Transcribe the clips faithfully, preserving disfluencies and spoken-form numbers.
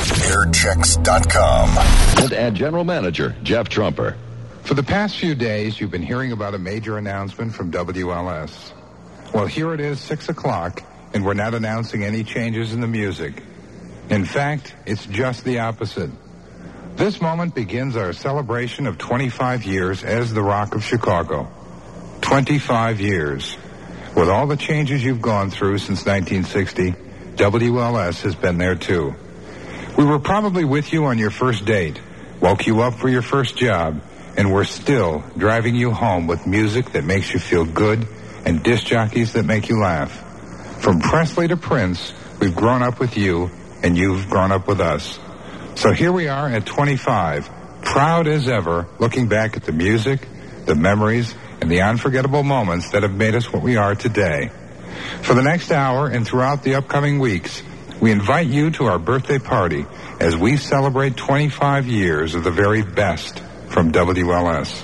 airchecks dot com. And General Manager Jeff Trumper. For the past few days, you've been hearing about a major announcement from W L S. Well, here it is, six o'clock, and we're not announcing any changes in the music. In fact, it's just the opposite. This moment begins our celebration of twenty-five years as the Rock of Chicago. twenty-five years. With all the changes you've gone through since nineteen sixty, W L S has been there too. We were probably with you on your first date, woke you up for your first job, and we're still driving you home with music that makes you feel good and disc jockeys that make you laugh. From Presley to Prince, we've grown up with you, and you've grown up with us. So here we are at twenty-five, proud as ever, looking back at the music, the memories, and the unforgettable moments that have made us what we are today. For the next hour and throughout the upcoming weeks, we invite you to our birthday party as we celebrate twenty-five years of the very best from W L S.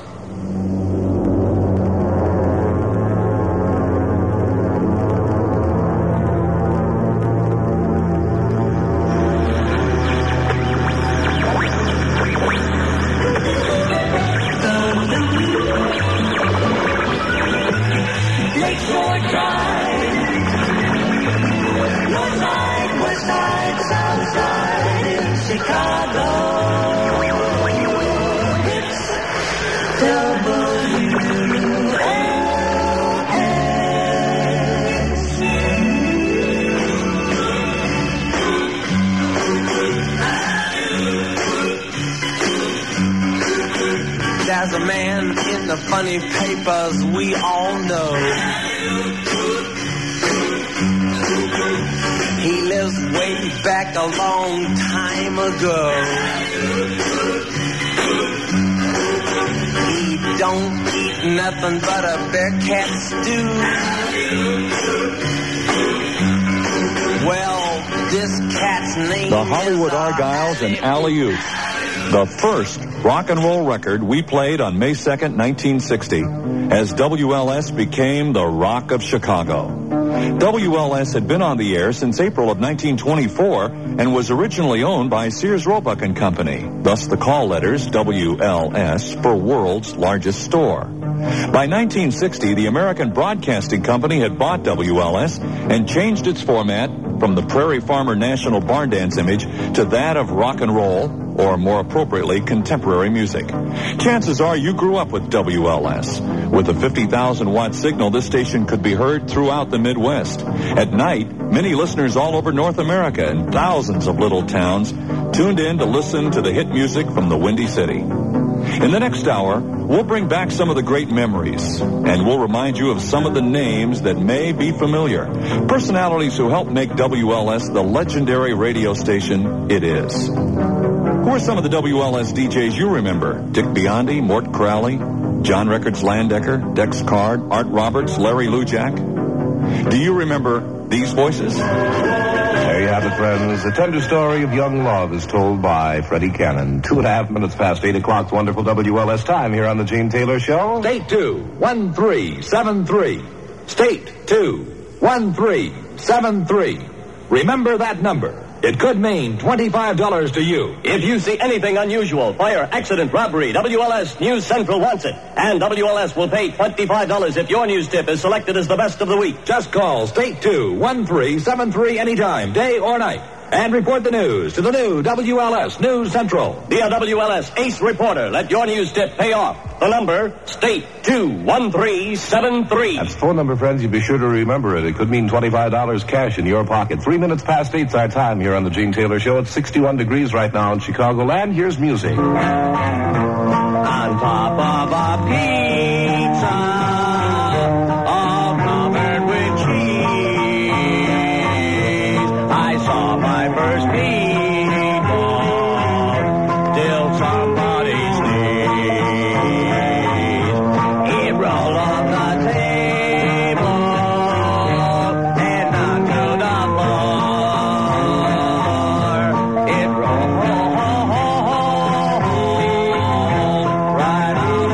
There's a man in the funny papers we all know. He lives way back a long time ago. He don't eat nothing but a bear cat stew. Well, this cat's name The Hollywood is uh, Argyles and Alley-Oop. The first rock and roll record we played on May second, nineteen sixty, as W L S became the Rock of Chicago. W L S had been on the air since April of nineteen twenty-four and was originally owned by Sears Roebuck and Company, thus the call letters W L S for World's Largest Store. By nineteen sixty, the American Broadcasting Company had bought W L S and changed its format from the Prairie Farmer National Barn Dance image to that of rock and roll, or more appropriately, contemporary music. Chances are you grew up with W L S. With a fifty thousand watt signal, this station could be heard throughout the Midwest. At night, many listeners all over North America and thousands of little towns tuned in to listen to the hit music from the Windy City. In the next hour, we'll bring back some of the great memories, and we'll remind you of some of the names that may be familiar. Personalities who helped make W L S the legendary radio station it is. Who are some of the W L S D Js you remember? Dick Biondi, Mort Crowley, John Records Landecker, Dex Card, Art Roberts, Larry Lujak. Do you remember these voices? There you have it, friends. The tender story of young love is told by Freddie Cannon. Two and a half minutes past eight o'clock, wonderful W L S time here on the Gene Taylor Show. State two, one three seven three. State two, one three seven three. Remember that number. It could mean twenty-five dollars to you. If you see anything unusual, fire, accident, robbery, W L S News Central wants it. And W L S will pay twenty-five dollars if your news tip is selected as the best of the week. Just call State two, one three seven three anytime, day or night. And report the news to the new W L S News Central. Dear W L S Ace Reporter, let your news tip pay off. The number, State two one three seven three. That's the phone number, friends. You be sure to remember it. It could mean twenty-five dollars cash in your pocket. Three minutes past eight's our time here on the Gene Taylor Show. It's sixty-one degrees right now in Chicagoland. Here's music. On top of a pizza, all covered with cheese, I saw my first meatball till somebody sneezed. It rolled off the table and knocked to the floor. It rolled right out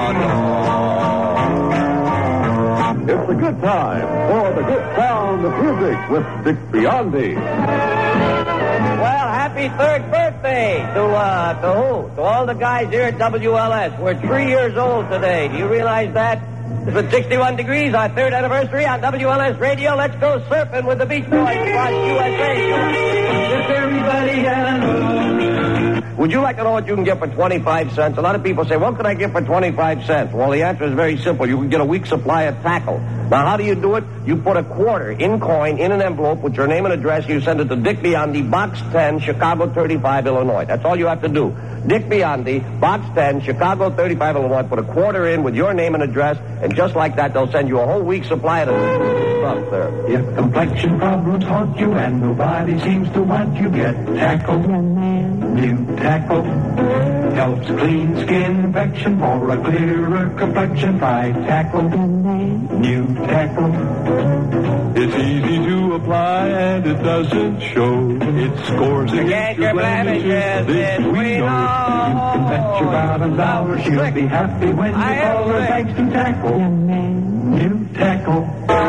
of the door. It's a good time for the good sound of music with Dick Biondi. Well, happy happy third birthday to, uh, to who? To all the guys here at W L S. We're three years old today. Do you realize that? It's at sixty-one degrees, our third anniversary on W L S Radio. Let's go surfing with the Beach Boys across U S A. If everybody had a moon. Would you like to know what you can get for twenty-five cents? A lot of people say, what can I get for twenty-five cents? Well, the answer is very simple. You can get a week's supply of tackle. Now, how do you do it? You put a quarter in coin in an envelope with your name and address. You send it to Dick Biondi, Box ten, Chicago thirty-five, Illinois. That's all you have to do. Dick Biondi, Box ten, Chicago thirty-five, Illinois. Put a quarter in with your name and address, and just like that, they'll send you a whole week's supply of stuff there. If complexion problems haunt you and nobody seems to want you, get tackle. New tackle helps clean skin infection for a clearer complexion. Try tackle. New tackle. It's easy to apply and it doesn't show. It scores against your blemishes. This we know. You can bet your bottom dollar she'll be happy when you call her thanks to tackle. New tackle.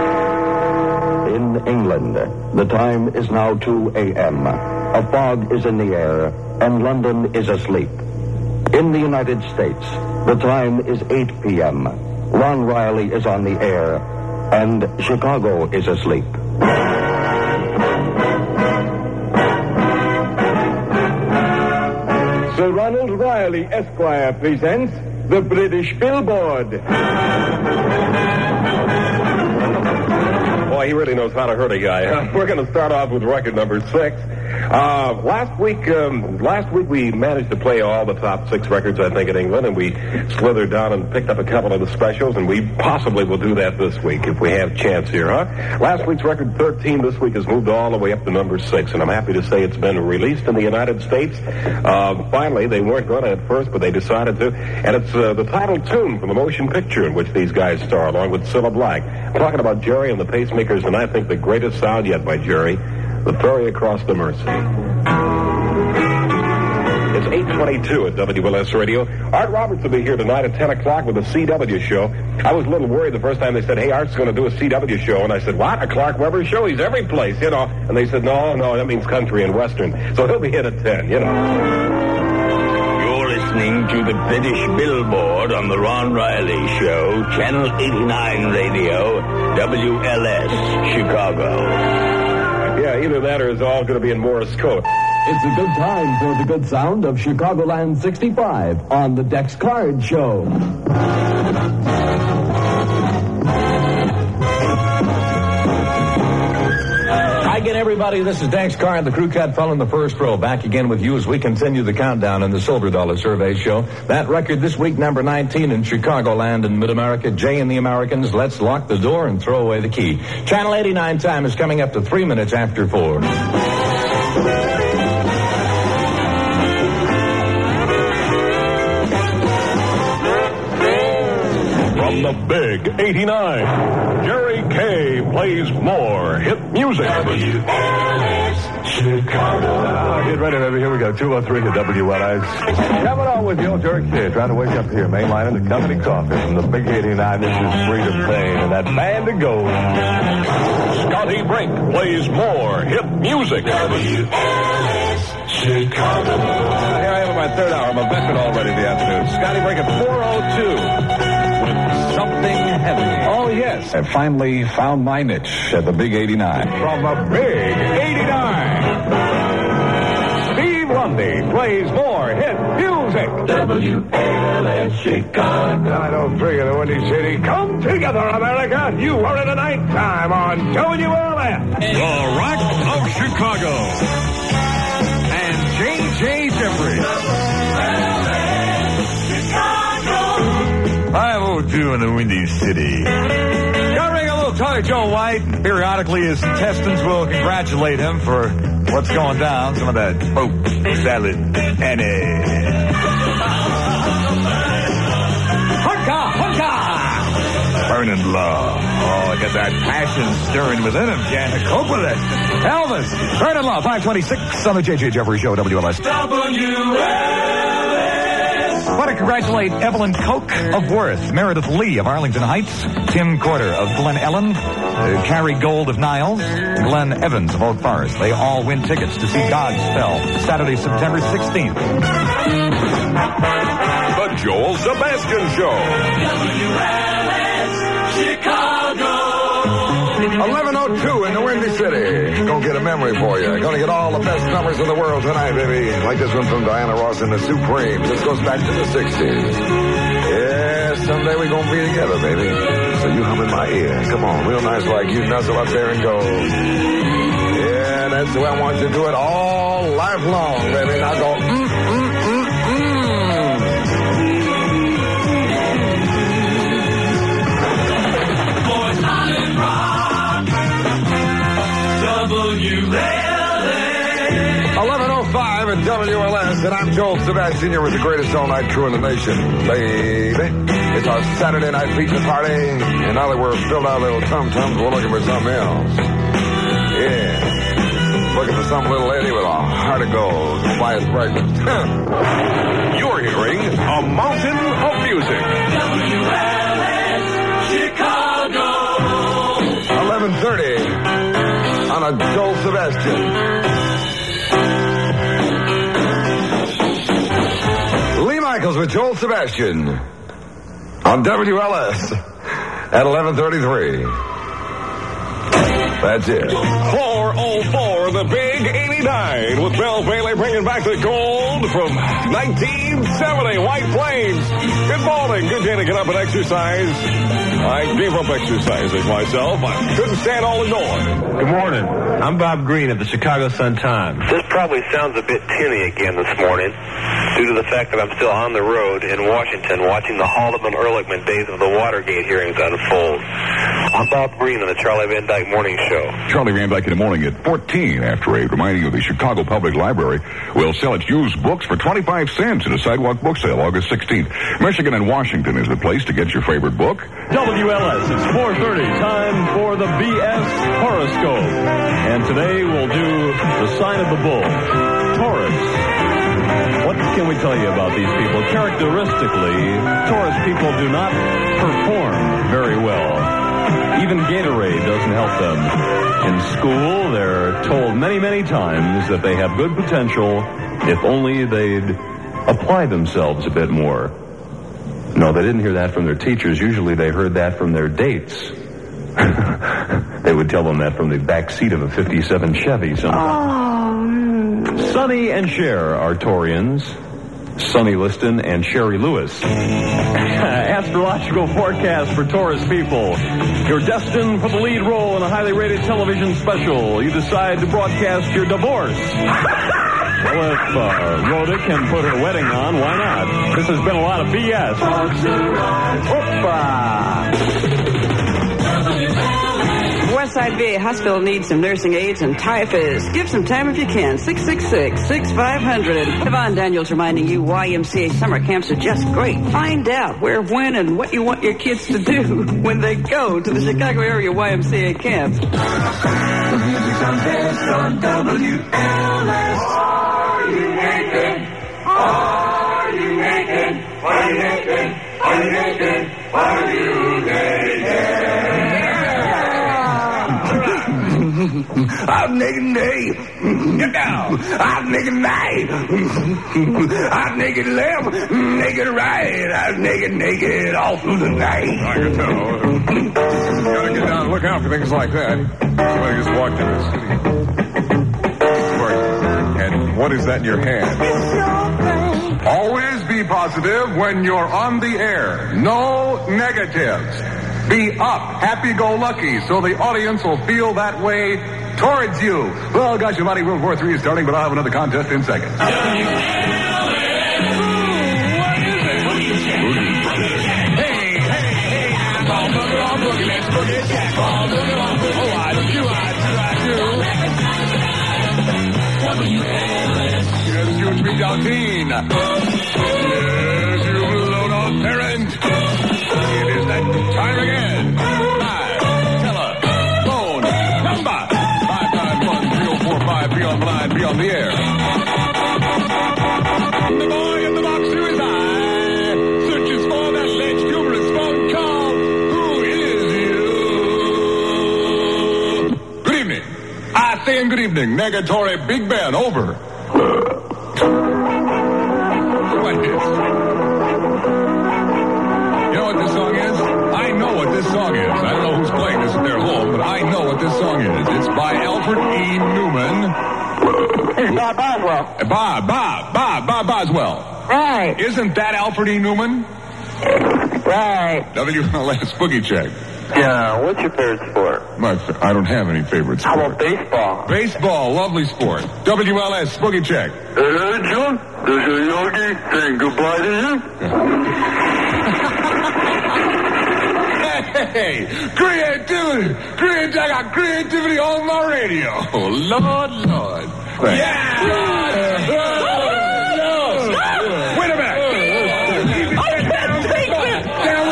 In England, the time is now two a.m. A fog is in the air, and London is asleep. In the United States, the time is eight p.m. Ron Riley is on the air, and Chicago is asleep. Sir Ronald Riley, Esquire, presents the British Billboard. Boy, he really knows how to hurt a guy. We're going to start off with record number six. Uh, last week, um, last week we managed to play all the top six records, I think, in England, and we slithered down and picked up a couple of the specials, and we possibly will do that this week if we have chance here, huh? Last week's record thirteen this week has moved all the way up to number six, and I'm happy to say it's been released in the United States. Uh, finally, they weren't going to at first, but they decided to, and it's uh, the title tune from the motion picture in which these guys star, along with Cilla Black. I'm talking about Jerry and the Pacemakers, and I think the greatest sound yet by Jerry, The Ferry Across the Mersey. It's eight twenty-two at W L S Radio. Art Roberts will be here tonight at ten o'clock with a C W show. I was a little worried the first time they said, hey, Art's going to do a C W show. And I said, what? A Clark Webber show? He's every place, you know. And they said, no, no, that means country and western. So he'll be here at ten, you know. You're listening to the British Billboard on the Ron Riley Show, Channel eighty-nine Radio, W L S, Chicago. Yeah, either that or it's all going to be in Morse code. It's a good time for the good sound of Chicagoland sixty-five on the Dex Card Show. Hi again, everybody. This is Dex Card, the crew cut fellow in the first row. Back again with you as we continue the countdown in the Silver Dollar Survey Show. That record this week, number nineteen in Chicagoland and Mid-America. Jay and the Americans, Let's Lock the Door and Throw Away the Key. Channel eighty-nine time is coming up to three minutes after four. From the big eighty-nine, Jerry K plays more hit music. W L S Chicago. Get ready, baby. Here we go. two oh three to W L S. Coming on with you, Jerry K. Trying to wake up here. Mainline and the company coffee from the big eighty-nine. This is Freedom Pain and that band of gold. Scotty Brink plays more hit music. W L S Chicago. Here I am in my third hour. I'm a veteran already the afternoon. Scotty Brink at four oh two. Something heavy. Oh, yes. I finally found my niche at the Big eighty-nine. From the Big eighty-nine, Steve Lundy plays more hit music. W L S Chicago. nine oh three in the Windy City. Come together, America. You are in the nighttime on W L S. The Rock of Chicago. And J J Jeffries. five oh two in the Windy City. Covering a little Toy Joe White. Periodically, his intestines will congratulate him for what's going down. Some of that smoked salad. And uh, hunka, hunka! Burning love. Oh, I got that passion stirring within him. Can't cope with it. Elvis, burning love. five twenty-six on the J J Jeffries Show, W L S. W L S I want to congratulate Evelyn Koch of Worth, Meredith Lee of Arlington Heights, Tim Corder of Glen Ellen, uh, Carrie Gold of Niles, and Glenn Evans of Oak Forest. They all win tickets to see Godspell, Saturday, September sixteenth. The Joel Sebastian Show. W L S Chicago. eleven oh two in the Windy City. Gonna get a memory for you. Gonna get all the best numbers in the world tonight, baby. Like this one from Diana Ross and the Supremes. This goes back to the sixties. Yeah, someday we're gonna be together, baby. So you hum in my ear. Come on, real nice like you. Nuzzle up there and go. Yeah, that's the way I want you to do it all life long, baby. Now go, mm, mm, mm, eleven oh five at W L S, and I'm Joel Sebastian. You're with the greatest all-night crew in the nation, baby. It's our Saturday night pizza party, and now that we're filled out little tum-tums, we're looking for something else. Yeah. Looking for some little lady with a heart of gold to buy us breakfast. You're hearing a mountain of music. W L S Chicago. eleven thirty on a Joel Sebastian. Lee Michaels with Joel Sebastian on W L S at eleven thirty-three. That's it. four oh four, the big eighty-nine, with Bill Bailey bringing back the gold from nineteen seventy, White Plains. Good morning. Good day to get up and exercise. I gave up exercising myself. I couldn't stand all indoors. Good morning. I'm Bob Green of the Chicago Sun-Times. This probably sounds a bit tinny again this morning due to the fact that I'm still on the road in Washington watching the Haldeman-Ehrlichman days of the Watergate hearings unfold. I'm Bob Green on the Charlie Van Dyke Morning Show. Charlie Van Dyke in the morning at fourteen after eight, reminding you the Chicago Public Library will sell its used books for twenty-five cents in a sidewalk book sale August sixteenth. Michigan and Washington is the place to get your favorite book. W L S, it's four thirty, time for the B S horoscope. And today we'll do the sign of the bull, Taurus. What can we tell you about these people? Characteristically, Taurus people do not perform very well. Even Gatorade doesn't help them. In school, they're told many, many times that they have good potential if only they'd apply themselves a bit more. No, they didn't hear that from their teachers. Usually they heard that from their dates. They would tell them that from the back seat of a fifty-seven Chevy sometimes. Oh. Sonny and Cher are Taurians. Sonny Liston and Sherry Lewis. Astrological forecast for Taurus people. You're destined for the lead role in a highly rated television special. You decide to broadcast your divorce. Well, if uh, Rhoda can put her wedding on, why not? This has been a lot of B S. Opa! Westside V A Hospital needs some nursing aides and typists. Give some time if you can. six six six, six five zero zero. Yvonne Daniels reminding you Y M C A summer camps are just great. Find out where, when, and what you want your kids to do when they go to the Chicago area Y M C A camps. The music's on best on W L S. Are you naked? Are you naked? Are you naked? Are you naked? Are you naked? I'm naked nay. Get down. I'm naked nay. I'm naked left, naked right. I'm naked, naked all through the night. I can tell. You gotta get down and look out for things like that. Somebody just walked in the city. And what is that in your hand? Always be positive when you're on the air. No negatives. Be up, happy-go-lucky, so the audience will feel that way towards you. Well, gosh, your body, World War Three is starting, but I'll have another contest in seconds. What is it? Hey, hey, hey, I'm all boogie, all boogie, let's boogie, jack, all boogie, all boogie. Oh, I do, I do, I do. Yes, you three Daltine. Yes, you low-down parent. It is that time again. Five, teller, phone, number. five nine one, three oh four five, be on the line, be on the air. The boy in the box, who is I? evening, Negatory Big Ben, over. What is? You know what this song is? I know what this song is. I don't know who's playing this at their home, but I know what this song is. It's by Alfred E. Newman. It's Bob Boswell. Bob, Bob, Bob, Bob Boswell. Right. Isn't that Alfred E. Newman? Right. W L S Boogie Check. Yeah, what's your favorite sport? My, I don't have any favorite sport. How about baseball? Baseball, lovely sport. W L S Boogie Check. Hey, John, this is Yogi saying goodbye to you. Hey, creativity, creativity, I got creativity on my radio. Oh, Lord, Lord. Thanks. Yeah! Lord, Lord, Lord. Wait a minute. I can't take this!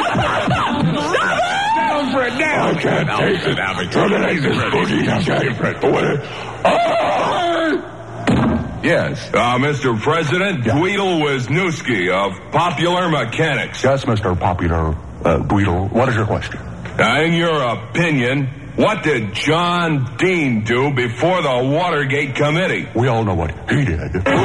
Down, Fred, down. I can't take it. Down, Fred. Boogie. Yes. Uh, Mister President, yeah. Guido Wisniewski of Popular Mechanics. Yes, Mister Popular uh, Guido. What is your question? Uh, in your opinion, what did John Dean do before the Watergate Committee? We all know what he did.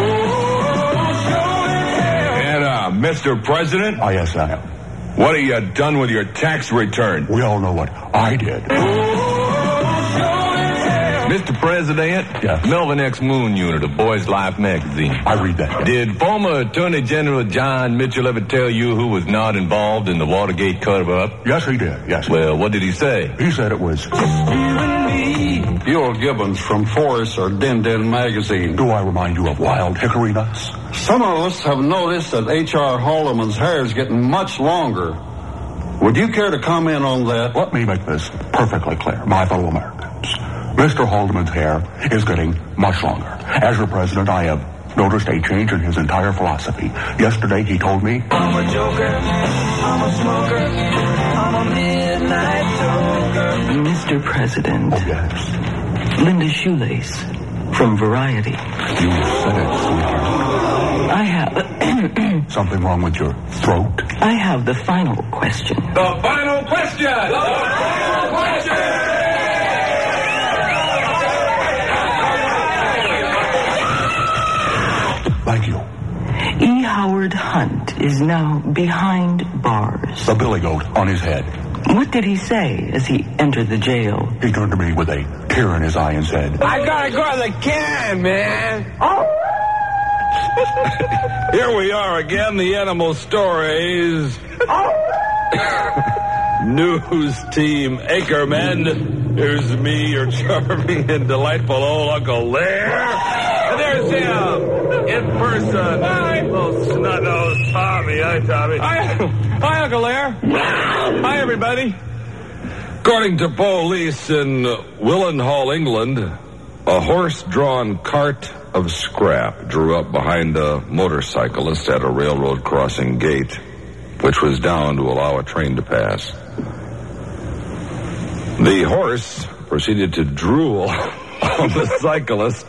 And, uh, Mister President? Oh, yes, I am. What have you done with your tax return? We all know what I did. Mister President, yes. Melvin X. Moon Unit of Boys Life magazine. I read that. Did former Attorney General John Mitchell ever tell you who was not involved in the Watergate cover-up? Yes, he did. Yes. Well, what did he say? He said it was Buell Gibbons from Forrest or Din Din magazine. Do I remind you of Wild Hickory Nuts? Some of us have noticed that H R Haldeman's hair is getting much longer. Would you care to comment on that? Let me make this perfectly clear, my fellow Americans. Mister Haldeman's hair is getting much longer. As your president, I have noticed a change in his entire philosophy. Yesterday, he told me, I'm a joker, I'm a smoker, I'm a midnight toker. Mister President. Oh, yes. Linda Shoelace from Variety. You said it, sweetheart. I have... Something wrong with your throat? I have the final question. The final question! The final question! Thank you. E. Howard Hunt is now behind bars. The billy goat on his head. What did he say as he entered the jail? He turned to me with a tear in his eye and said, I gotta go to the can, man. Oh. Here we are again, the Animal Stories. Oh. News Team Ackerman. Here's me, your charming and delightful old Uncle Lair. And there's him, in person. Hi. Little snot-nosed Tommy. Hi, Tommy. Hi, Hi Uncle Lair. Hi, everybody. According to police in Willenhall, England, a horse-drawn cart of scrap drew up behind a motorcyclist at a railroad crossing gate, which was down to allow a train to pass. The horse proceeded to drool on the cyclist.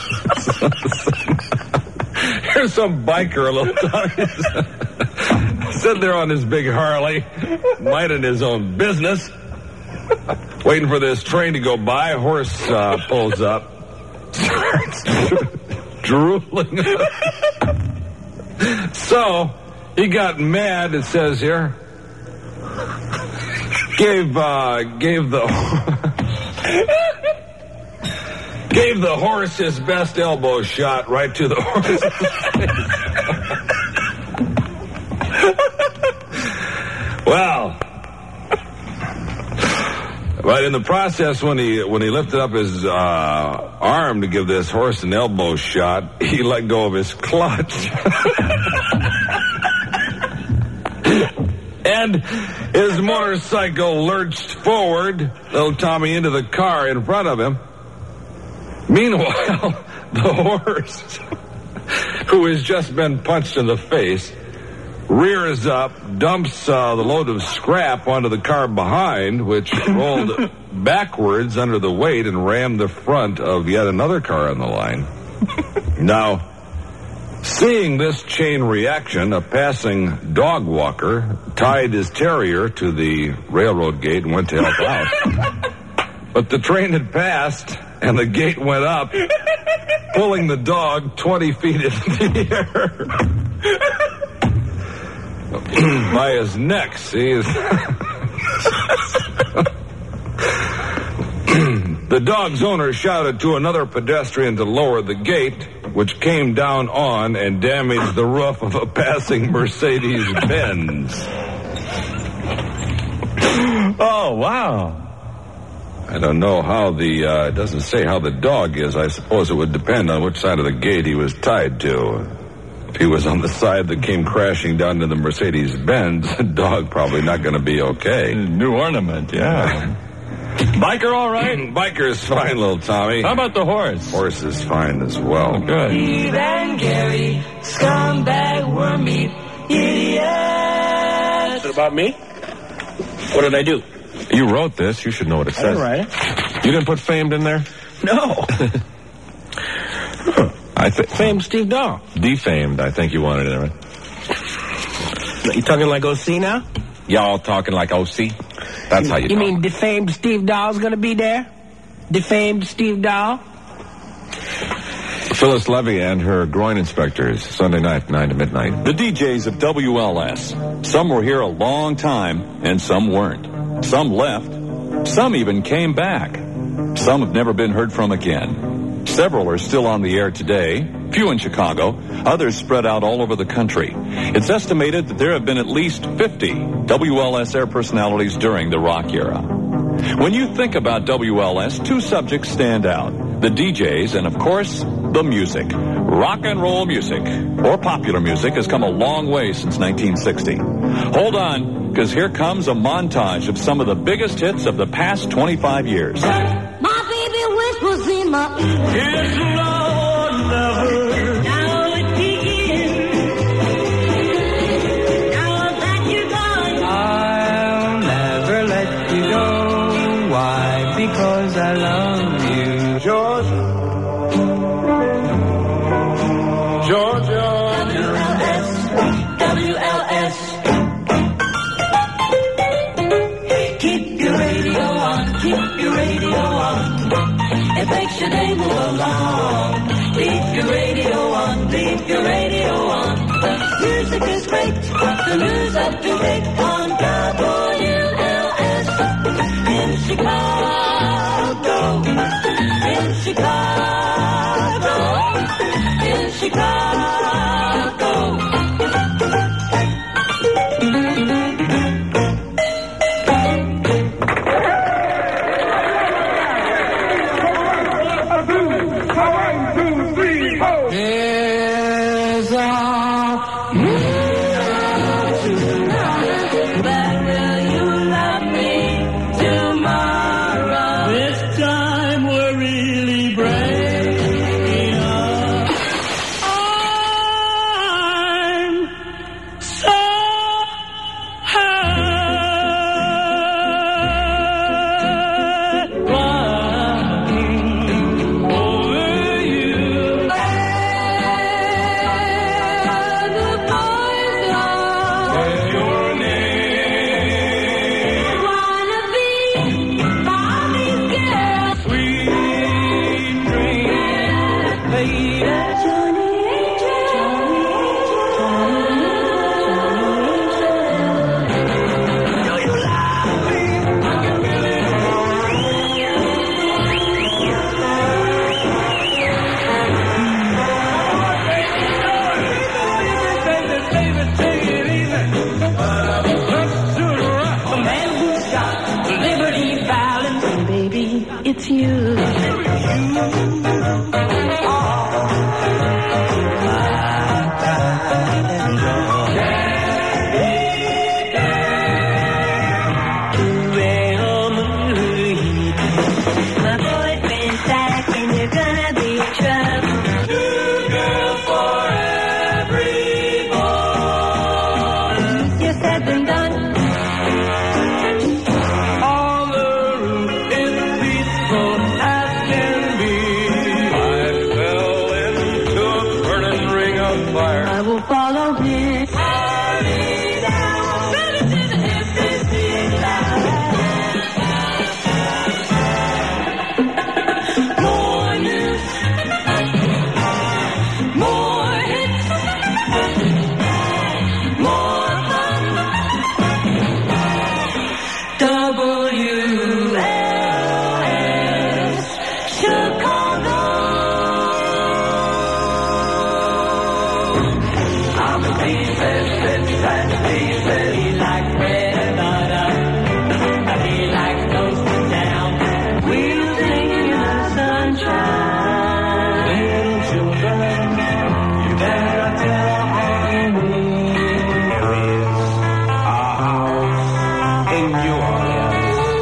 Here's some biker, a little Tommy, sitting there on his big Harley, minding his own business, waiting for this train to go by. Horse uh, pulls up, starts drooling. So he got mad. It says here, gave uh, gave the. Gave the horse his best elbow shot right to the horse's face. Well, right in the process, when he when he lifted up his uh, arm to give this horse an elbow shot, he let go of his clutch. And his motorcycle lurched forward, little Tommy, into the car in front of him. Meanwhile, the horse, who has just been punched in the face, rears up, dumps uh, the load of scrap onto the car behind, which rolled backwards under the weight and rammed the front of yet another car on the line. Now, seeing this chain reaction, a passing dog walker tied his terrier to the railroad gate and went to help out. But the train had passed, and the gate went up, pulling the dog twenty feet into the air. By his neck, see? His the dog's owner shouted to another pedestrian to lower the gate, which came down on and damaged the roof of a passing Mercedes-Benz. Oh, wow. I don't know how the, uh, it doesn't say how the dog is. I suppose it would depend on which side of the gate he was tied to. If he was on the side that came crashing down to the Mercedes-Benz, the dog probably not going to be okay. New ornament, yeah. Biker all right? Biker's fine, little Tommy. How about the horse? Horse is fine as well. Oh, good. Steve and Gary, scumbag, worm meat, idiots. Is it about me? What did I do? You wrote this. You should know what it I says. didn't write it. You didn't put famed in there? No. I think Famed Steve Dahl. Defamed, I think you wanted it, right? You talking like O C now? Y'all talking like O C? That's how you You talk. mean defamed Steve Dahl's gonna be there? Defamed Steve Dahl? Phyllis Levy and her groin inspectors, Sunday night, nine to midnight. The D Js of W L S. Some were here a long time, and some weren't. Some left. Some even came back. Some have never been heard from again. Several are still on the air today, few in Chicago, others spread out all over the country. It's estimated that there have been at least fifty W L S air personalities during the rock era. When you think about W L S, two subjects stand out. The D Js and, of course, the music. Rock and roll music, or popular music, has come a long way since nineteen sixty. Hold on, because here comes a montage of some of the biggest hits of the past twenty-five years. My baby whispers in my ear. Yes, Lord, lover. Now it begins. Now that you're gone, I'll never let you go. Why? Because I love you. Georgia. Georgia. W L S. W L S. Keep your radio on. Keep your radio on. It makes your day move along. Leave your radio on. Leave your radio on. The music is great. The news up to date on W L S. In Chicago. In Chicago. In Chicago. There's a moon tonight, but will you love me tomorrow? This time we're really breaking up. I'm so hurt crying over you. It's you. My boyfriend's back and you're gonna be in trouble. New girl for every boy. You said and done. On the roof is peaceful as can be. I fell into a burning ring of fire. I will follow him. More pieces, bits and pieces. He likes bread and butter. He likes toasted down. We'll sing in the sunshine. Little children, you better tell Aunt Winnie there is a house in New Orleans.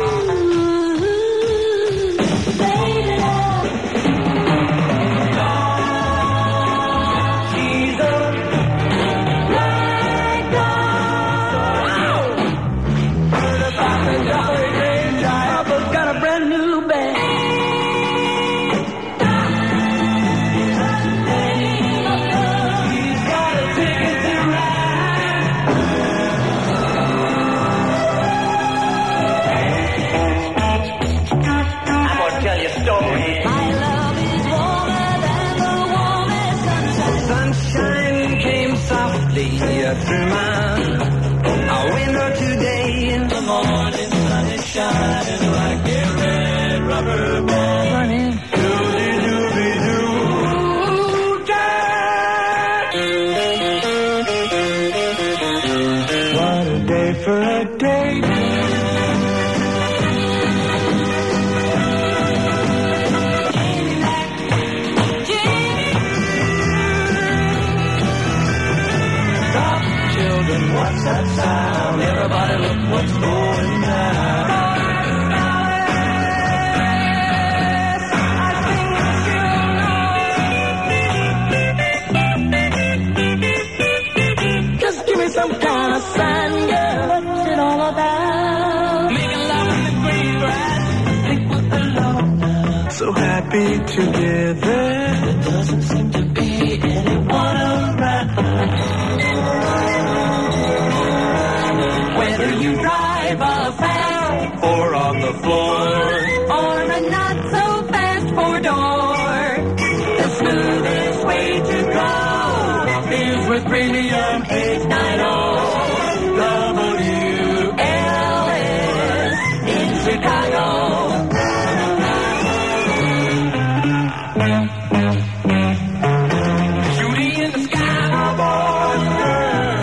Through my window today in the morning, sun is shining like a red rubber ball. Running. Doody dooby doo. What a day for a date. What's that sound? Everybody look what's going down. Just give me some kind of sign, girl. What's it all about? Making love in the green grass. Think what the Lord does. So happy together. There doesn't seem to be anyone around. Whether you drive a fast or on the floor, or a not so fast four door, the smoothest way to go is with Premium eight ninety W L S in Chicago. Shooting in the sky, boys, girls.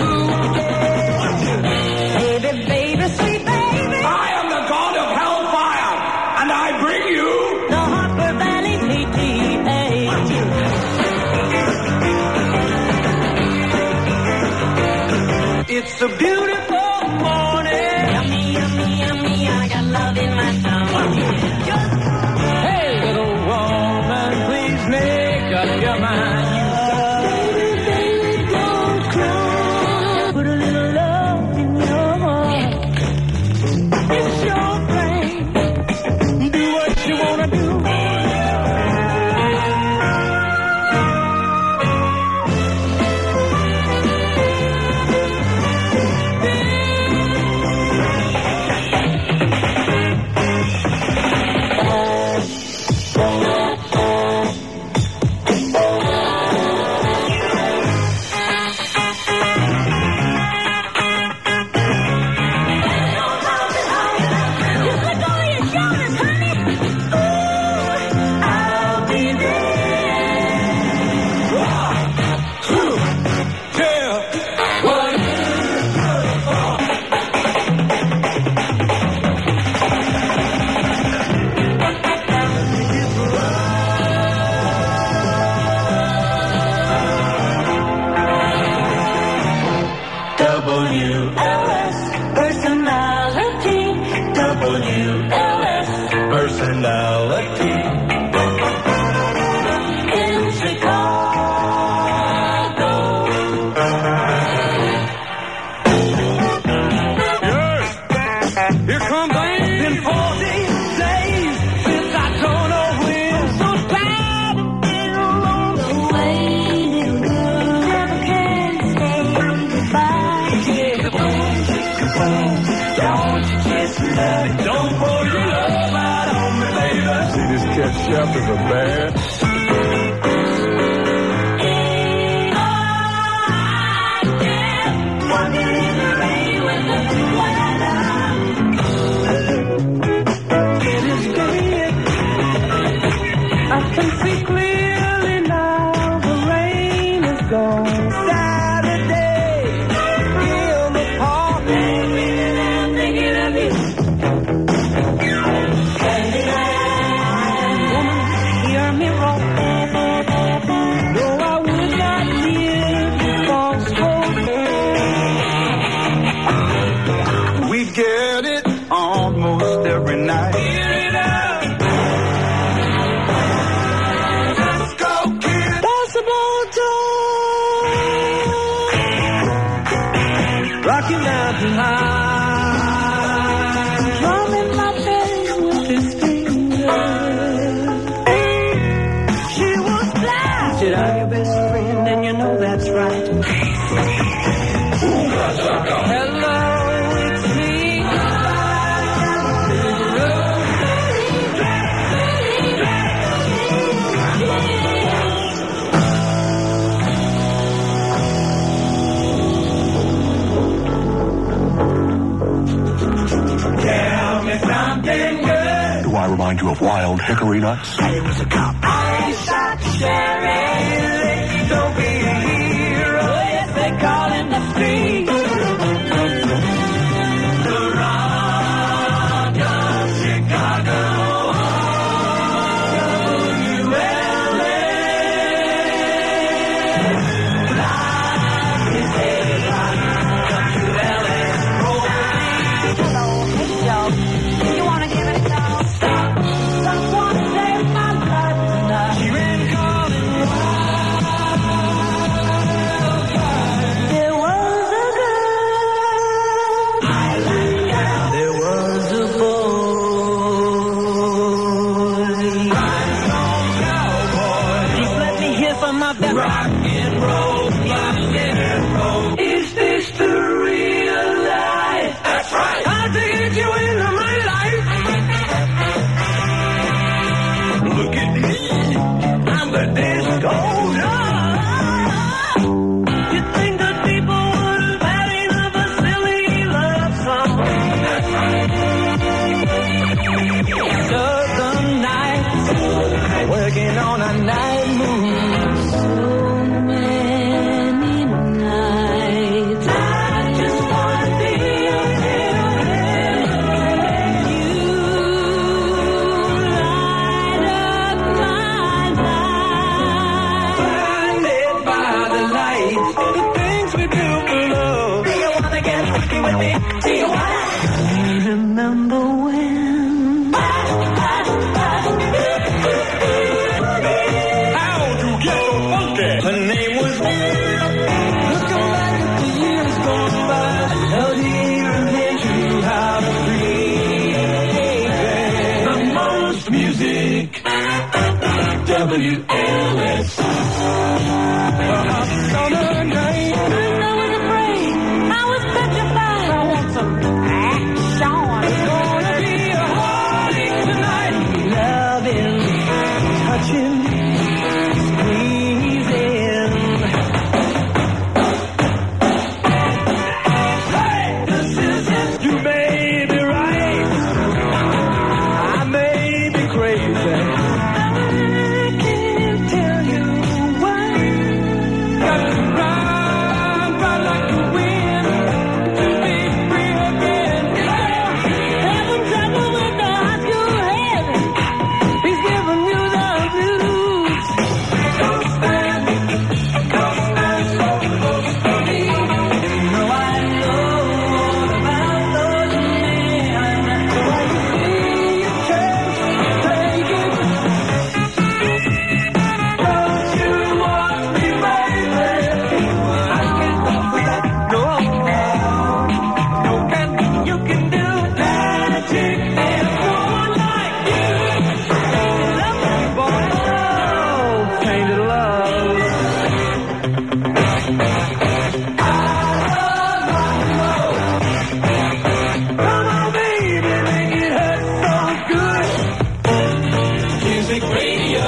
It's a beautiful morning. Yummy, yummy, yummy. I got love in my tummy. Just hey, little woman, please make up your mind. Baby, baby, don't cry. Put a little love in your heart. It's your thing. Do what you wanna do. Personality in Chicago. Yes, here comes Blaine. Been forty days since I don't know when. So tired of being alone away. Little girl, never can say goodbye. Yeah, come on, come on. Don't you just love it? Don't pour your love out on me, baby. See, this cat chef is a bad. I can see clearly now the rain is gone. Saturday Rocky Mountain High. Drumming my bass with his fingers. She was blind. Said, I'm your best friend, and you know that's right. Hello, it's me. Tell me something good. Do I remind you of Wild Hickory Nuts? It was a cop. I shot Sherry. Don't be a hero. Yes, they call in the street. The Rock of Chicago. W L A. Life is heavy. W L A. Hello, hey Joe. You wanna give it a go? Stop. Someone save my life tonight. She ran calling wild. There was a girl. I like girl. There was a boy. Rhinestone cowboy. Just let me hear some of that rock and roll, rock and roll. Is this the real life? That's right. I'll take you into my life. Look at me. I'm the disco love. You think that people would have had enough of silly love song? That's right. Southern nights, working on a night moon. So many nights. I just wanna be a you light up my life. Blinded by the lights, the things we do for love. Do you wanna get lucky with me? Do you wanna? Remember when? How'd you get so funky? Her name was looking back at the years gone by. Held you here and hit you how to breathe. The most music. W L S. Summer night. I was afraid. I was petrified. I want some action. It's gonna be a party tonight. Loving, touching, squeezing. Hey, this is it. You may be right. I may be crazy. I can't tell you why. Got to run, run like the wind to be free again. Having trouble with the high school head. He's giving you the blues. Don't stand, don't stand so close to me. You know I know all about those men. So I can see your chance, take it. Don't you want me, baby? I can't talk without no, no can you can do magic and someone like you. Love me, boy, oh, tainted love. I love rock and roll. Come on, baby, make it hurt so good. Music radio.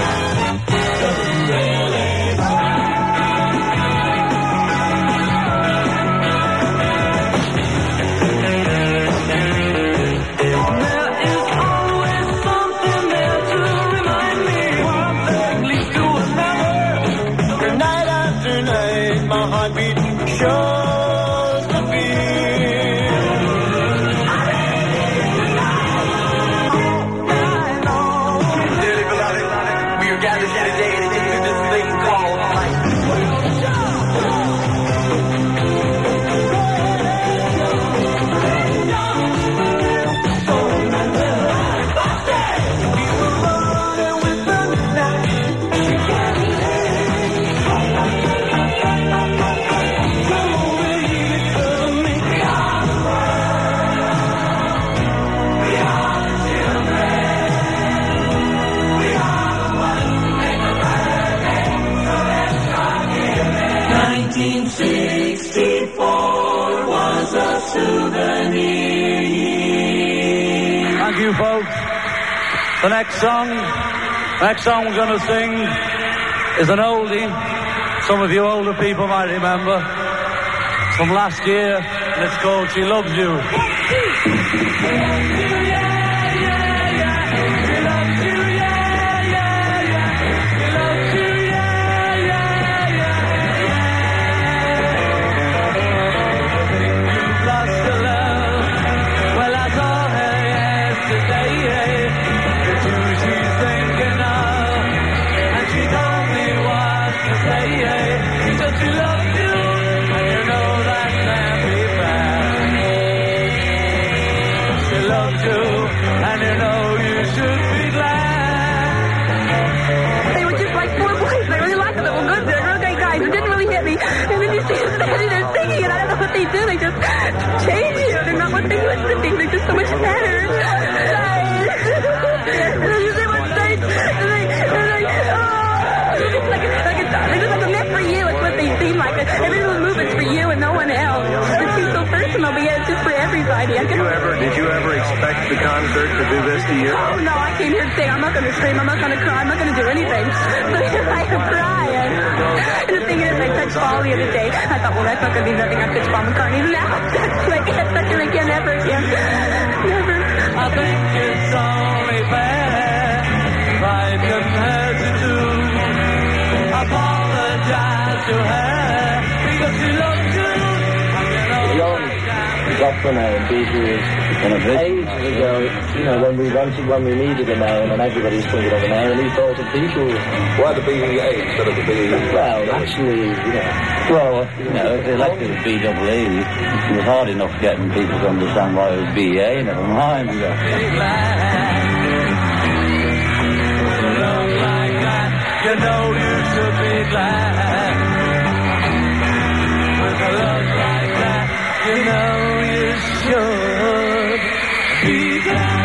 W L S. There is always something there to remind me. One thing leads to another. Night after night, my heartbeat shows the fear. We are gathered here today to get through this thing called life. Come on, nineteen sixty-four was a souvenir year. Thank you, folks. The next song, next song we're going to sing is an oldie. Some of you older people might remember. It's from last year, and it's called She Loves You. They do, they just change you. They're not what they used to be. They're just so much better. And then you say what's nice, and they, and they, oh, it's like, like it's, they're just like a myth for you. It's what they seem like. Every little movement's for you and no one else. It seems so personal, but yeah, it's just for everybody. I Did you ever, did you ever expect the concert to do this to you? Oh no, I came here to sing. I'm not going to scream. I'm not going to cry. I'm not going to do anything. So here I am crying. And the thing is, I touched Paul the other day. I thought, well, that's not going to be nothing. I touched Paul McCartney. Now, that's like, I can't touch him again ever again. Never. I think it's only fair if I compare to do. Apologize to her because she loves you. Got the name, Beatles, and ages ago, you know, when we wanted, when we needed a name, and everybody was thinking of a name, and he thought of Beatles. Why the B E A instead of the B E? Well, actually, you know, well, you know, if they elected the B double E, it was hard enough getting people to understand why it was B E A, never mind. You know. You know you should be glad. With a love like that, you know you should be glad.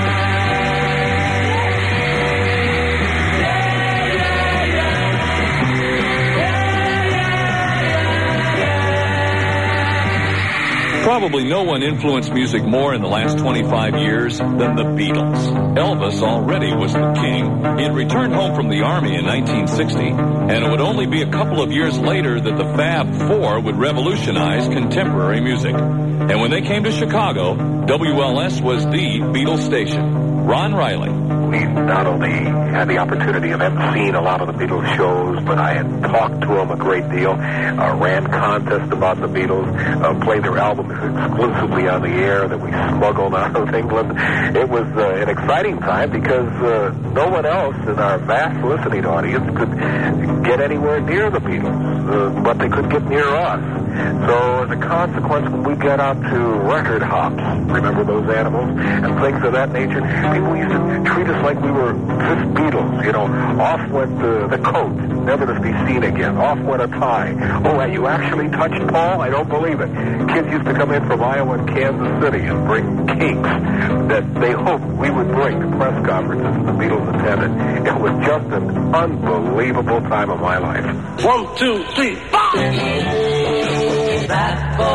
Probably no one influenced music more in the last twenty-five years than the Beatles. Elvis already was the king. He had returned home from the Army in nineteen sixty, and it would only be a couple of years later that the Fab Four would revolutionize contemporary music. And when they came to Chicago, W L S was the Beatles station. Ron Riley. We not only had the opportunity of emceeing a lot of the Beatles shows, but I had talked to them a great deal, uh, ran contests about the Beatles, uh, played their albums exclusively on the air that we smuggled out of England. It was uh, an exciting time because uh, no one else in our vast listening audience could get anywhere near the Beatles, uh, but they could get near us. So as a consequence, when we got out to record hops, remember those animals, and things of that nature, people used to treat us like we were just Beatles, you know. Off went the, the coat, never to be seen again. Off went a tie. Oh, and you actually touched Paul? I don't believe it. Kids used to come in from Iowa and Kansas City and bring cakes that they hoped we would bring to press conferences that the Beatles attended. It was just an unbelievable time of my life. One, two, three, four! That boy,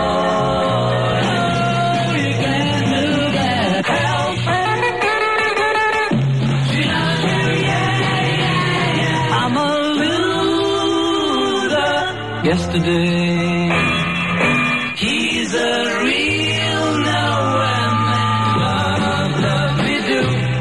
oh, you can do that. Help! She loves you, yeah, yeah, yeah. I'm a loser. Yesterday, he's a real nowhere man. Love, love me do.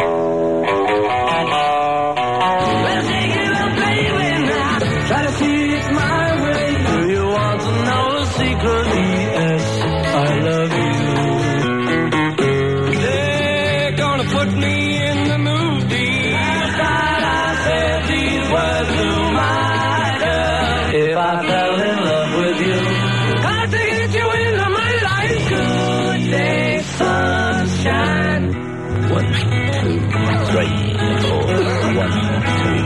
Well, take it up, baby, now. Try to see it my way. Do you want to know the secret? Yes, I love you. they're gonna put me in the movie. Last night I said these words to my girl. If I fell in love with you, got to get you into my life. Good day, sunshine. One, two, three, four, one, two.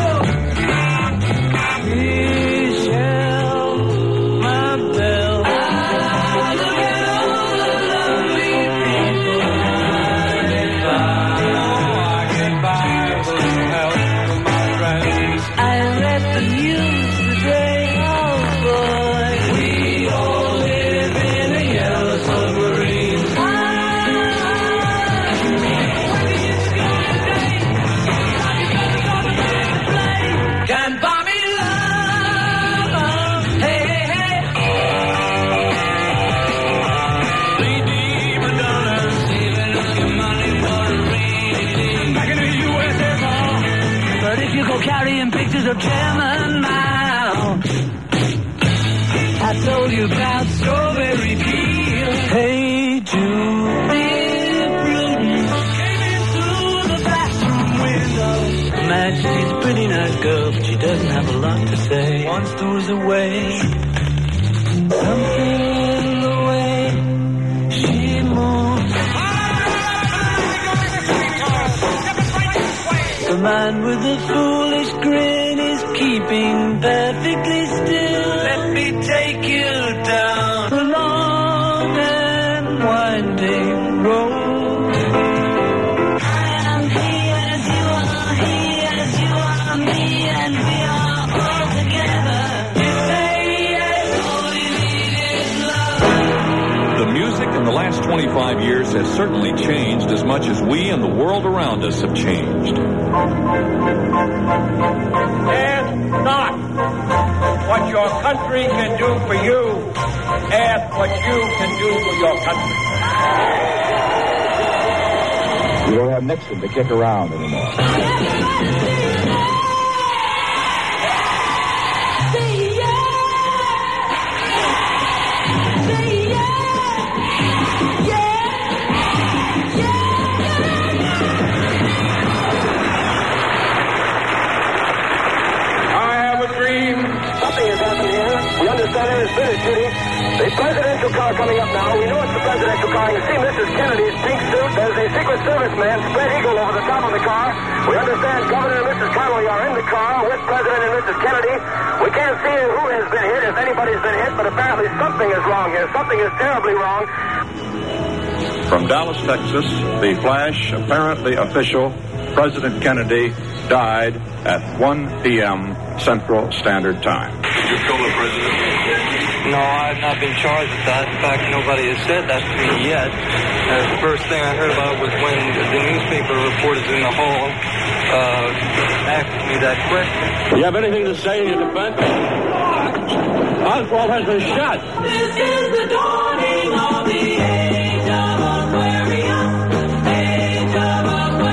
Michelle, my belle. Ah, look at all the lovely people running by. I can buy a little help from my friends. I read the news today, oh boy. told you about strawberry peel. Hey Jude, dear Prudence came in through the bathroom window. Imagine she's a pretty nice girl, but she doesn't have a lot to say. Once there was a way, something in the way she moves. The man with the foolish grin is keeping perfectly still. Let me take you down the long and winding road. I am he as you are, he as you are, me and we are all together. You say yes, all you need is love. The music in the last twenty-five years has certainly changed as much as we and the world around us have changed. Ask not what your country can do for you. Ask what you can do for your country. You don't have Nixon to kick around anymore. Something has happened here. We understand it has been a shooting. The presidential car coming up now. We know it's the presidential car. You see Missus Kennedy's pink suit. There's a Secret Service man, spread eagle, over the top of the car. We understand Governor and Missus Connolly are in the car with President and Missus Kennedy. We can't see who has been hit, if anybody's been hit, but apparently something is wrong here. Something is terribly wrong. From Dallas, Texas, the flash, apparently official, President Kennedy died at one p.m. Central Standard Time. Did you kill the president? No, I've not been charged with that. In fact, nobody has said that to me yet. Uh, the first thing I heard about was when the newspaper reporters in the hall uh, asked me that question. Do you have anything to say in your defense? Oswald has been shot. This is the dawning of the age of Aquarius. Age of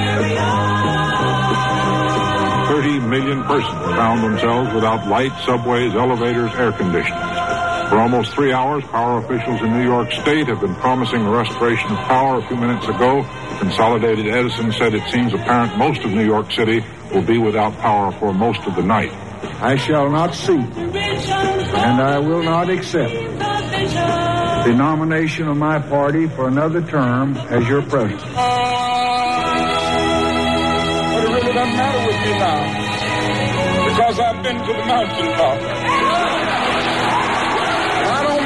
Aquarius. thirty million persons found themselves without light, subways, elevators, air conditioners. For almost three hours, power officials in New York State have been promising the restoration of power. A few minutes ago, Consolidated Edison said it seems apparent most of New York City will be without power for most of the night. I shall not seek, and I will not accept the nomination of my party for another term as your president. But it really doesn't matter with me now, because I've been to the mountaintop. I don't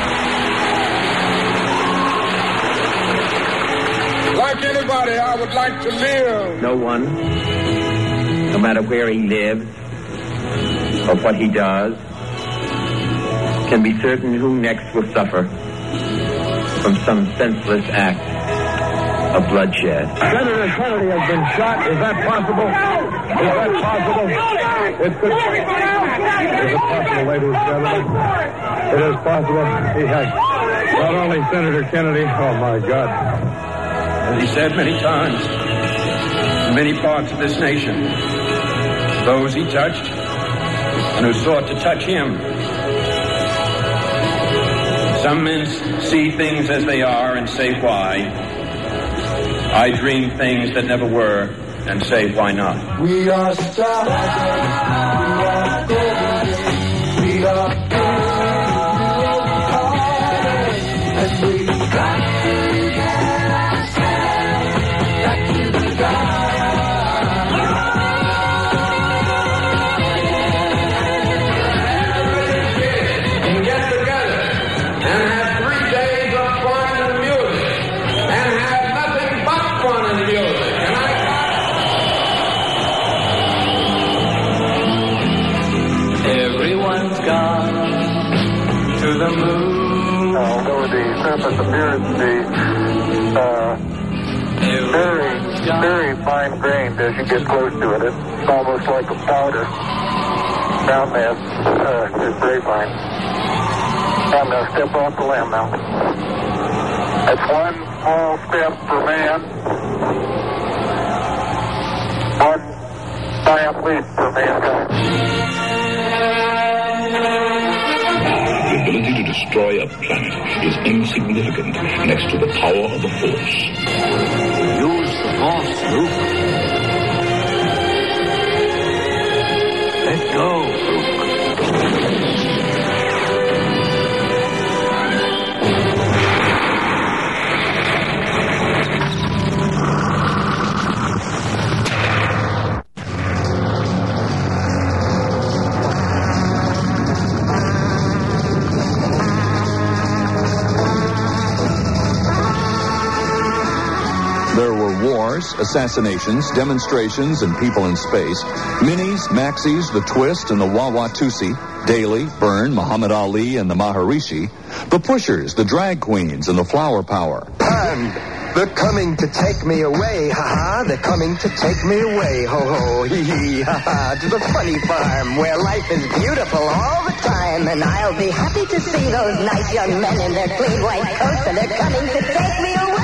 mind. Like anybody, I would like to live. No one, no matter where he lives or what he does, can be certain who next will suffer from some senseless act of bloodshed. Senator Kennedy has been shot. Is that possible? Is that possible? It could. Is it possible, ladies and gentlemen? It is possible. He has not only Senator Kennedy. Oh my God! As he said many times, in many parts of this nation, those he touched and who sought to touch him. Some men see things as they are and say why. I dream things that never were and say why not. We are stars. We are golden. We are and we got to get ourselves back to the dark. And get together and have three days of fun and music and have nothing but fun and music. And I Everyone's gone to the moon. Although the surface appears to be uh, very, very fine-grained as you get close to it. It's almost like a powder. Down there uh, is very fine. I'm going to step off the limb now. That's one small step for man. One giant leap for mankind. ability to destroy a planet is insignificant next to the power of the Force. Use the Force, Luke. Let go, Luke. There were wars, assassinations, demonstrations, and people in space. Minis, Maxis, the Twist, and the Wawatusi. Daly, Byrne, Muhammad Ali, and the Maharishi. The Pushers, the Drag Queens, and the Flower Power. And they're coming to take me away, ha-ha. They're coming to take me away, ho-ho, hee-hee, ha-ha. To the funny farm where life is beautiful all the time. And I'll be happy to see those nice young men in their clean white coats. And they're coming to take me away.